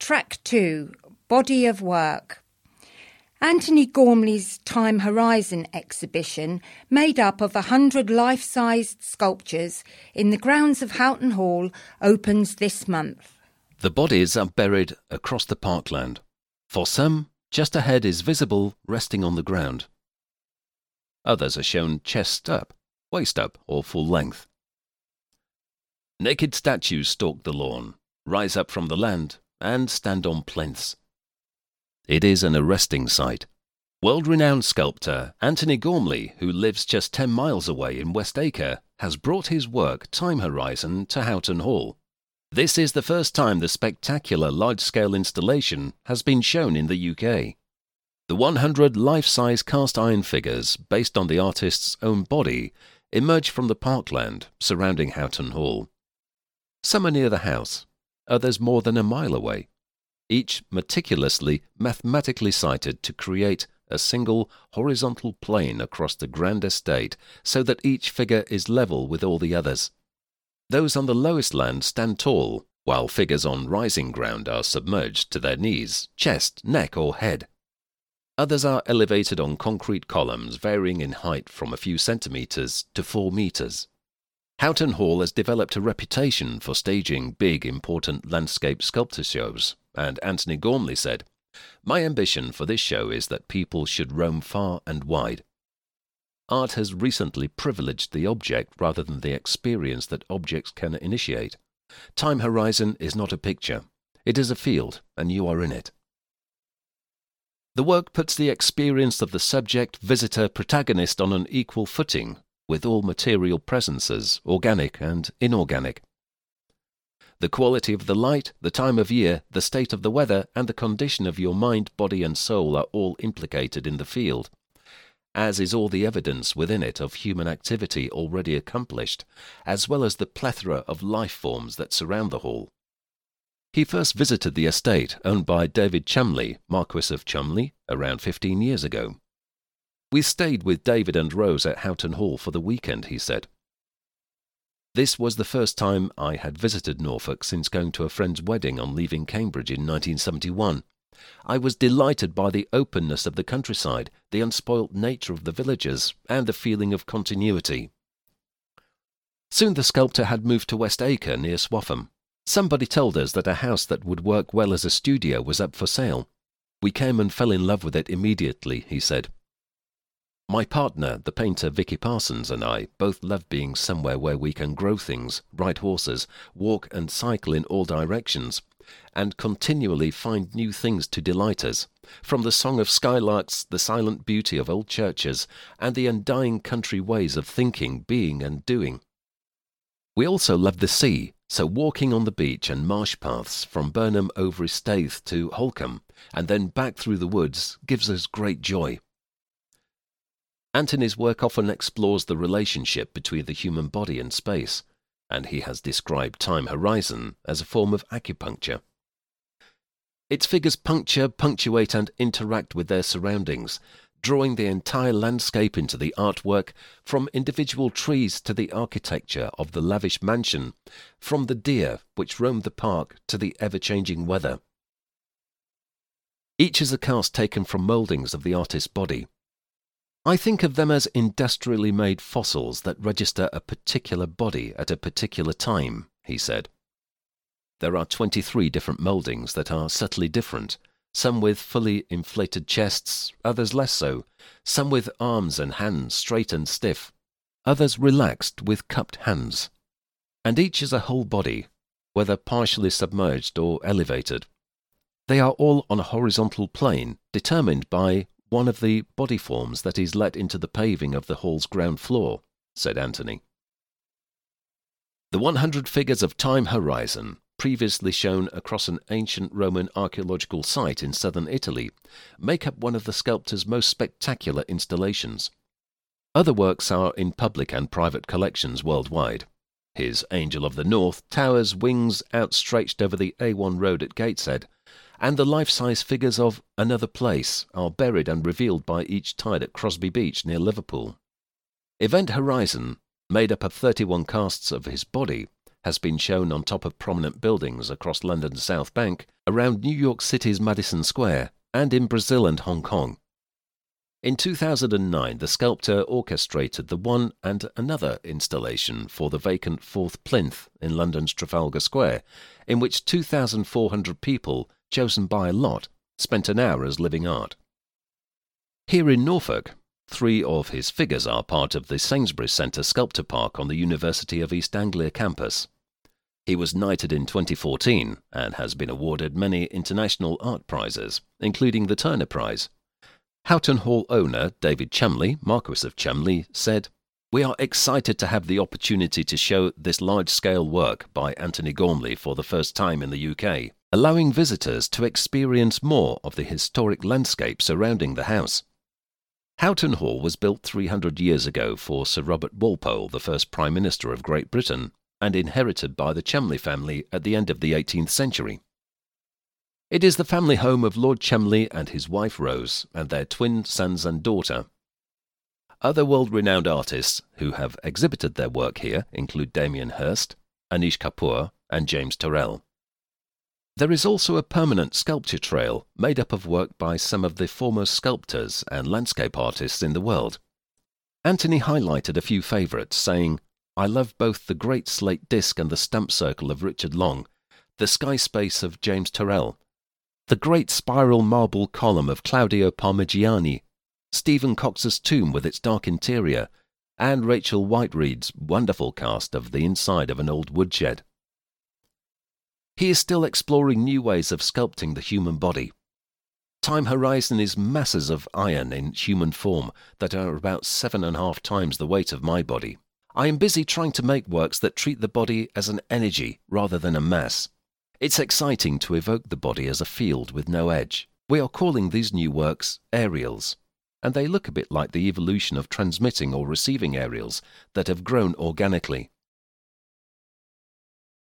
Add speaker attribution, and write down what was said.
Speaker 1: Track 2, Body of Work. Antony Gormley's Time Horizon exhibition, made up of 100 life-sized sculptures in the grounds of Houghton Hall, opens this month.
Speaker 2: The bodies are buried across the parkland. For some, just a head is visible resting on the ground. Others are shown chest up, waist up, or full length. Naked statues stalk the lawn, rise up from the land, and stand on plinths. It is an arresting sight. World-renowned sculptor Antony Gormley, who lives just 10 miles away in West Acre, has brought his work Time Horizon to Houghton Hall. This is the first time the spectacular large-scale installation has been shown in the UK. The 100 life-size cast-iron figures, based on the artist's own body, emerge from the parkland surrounding Houghton Hall. Some are near the house, others more than a mile away, each meticulously mathematically sited to create a single horizontal plane across the grand estate so that each figure is level with all the others. Those on the lowest land stand tall, while figures on rising ground are submerged to their knees, chest, neck or head. Others are elevated on concrete columns varying in height from a few centimetres to 4 metres. Houghton Hall has developed a reputation for staging big, important landscape sculpture shows, and Antony Gormley said, "My ambition for this show is that people should roam far and wide. Art has recently privileged the object rather than the experience that objects can initiate. Time Horizon is not a picture. It is a field, and you are in it." The work puts the experience of the subject, visitor, protagonist on an equal footing with all material presences, organic and inorganic. The quality of the light, the time of year, the state of the weather, and the condition of your mind, body and soul are all implicated in the field, as is all the evidence within it of human activity already accomplished, as well as the plethora of life forms that surround the hall. He first visited the estate owned by David Cholmondeley, Marquess of Cholmondeley, around 15 years ago. "We stayed with David and Rose at Houghton Hall for the weekend," he said. "This was the first time I had visited Norfolk since going to a friend's wedding on leaving Cambridge in 1971. I was delighted by the openness of the countryside, the unspoilt nature of the villages, and the feeling of continuity." Soon the sculptor had moved to West Acre near Swaffham. "Somebody told us that a house that would work well as a studio was up for sale. We came and fell in love with it immediately," he said. "My partner, the painter Vicky Parsons, and I both love being somewhere where we can grow things, ride horses, walk and cycle in all directions, and continually find new things to delight us, from the song of skylarks, the silent beauty of old churches, and the undying country ways of thinking, being and doing. We also love the sea, so walking on the beach and marsh paths from Burnham over Staithe to Holcombe, and then back through the woods, gives us great joy." Antony's work often explores the relationship between the human body and space, and he has described Time Horizon as a form of acupuncture. Its figures puncture, punctuate and interact with their surroundings, drawing the entire landscape into the artwork, from individual trees to the architecture of the lavish mansion, from the deer which roam the park to the ever-changing weather. Each is a cast taken from mouldings of the artist's body. "I think of them as industrially made fossils that register a particular body at a particular time," he said. There are 23 different mouldings that are subtly different, some with fully inflated chests, others less so, some with arms and hands straight and stiff, others relaxed with cupped hands. And each is a whole body, whether partially submerged or elevated. They are all on a horizontal plane, determined by one of the body forms that is let into the paving of the hall's ground floor," said Antony. The 100 figures of Time Horizon, previously shown across an ancient Roman archaeological site in southern Italy, make up one of the sculptor's most spectacular installations. Other works are in public and private collections worldwide. His Angel of the North towers wings outstretched over the A1 road at Gateshead, and the life-size figures of Another Place are buried and revealed by each tide at Crosby Beach near Liverpool. Event Horizon, made up of 31 casts of his body, has been shown on top of prominent buildings across London's South Bank, around New York City's Madison Square, and in Brazil and Hong Kong. In 2009, the sculptor orchestrated the one and another installation for the vacant fourth plinth in London's Trafalgar Square, in which 2,400 people, chosen by lot, spent an hour as living art. Here in Norfolk, 3 of his figures are part of the Sainsbury's Centre Sculptor Park on the University of East Anglia campus. He was knighted in 2014 and has been awarded many international art prizes, including the Turner Prize. Houghton Hall owner David Chumley, Marquis of Chumley, said, "We are excited to have the opportunity to show this large-scale work by Antony Gormley for the first time in the UK, allowing visitors to experience more of the historic landscape surrounding the house." Houghton Hall was built 300 years ago for Sir Robert Walpole, the first Prime Minister of Great Britain, and inherited by the Chumley family at the end of the 18th century. It is the family home of Lord Chumley and his wife Rose, and their twin sons and daughter. Other world-renowned artists who have exhibited their work here include Damien Hirst, Anish Kapoor, and James Turrell. There is also a permanent sculpture trail made up of work by some of the foremost sculptors and landscape artists in the world. Antony highlighted a few favourites, saying, "I love both the great slate disc and the stamp circle of Richard Long, the sky space of James Turrell, the great spiral marble column of Claudio Parmigiani, Stephen Cox's tomb with its dark interior, and Rachel Whiteread's wonderful cast of the inside of an old woodshed." He is still exploring new ways of sculpting the human body. Time Horizon is masses of iron in human form that are about 7.5 times the weight of my body. I am busy trying to make works that treat the body as an energy rather than a mass. It's exciting to evoke the body as a field with no edge. We are calling these new works aerials, and they look a bit like the evolution of transmitting or receiving aerials that have grown organically.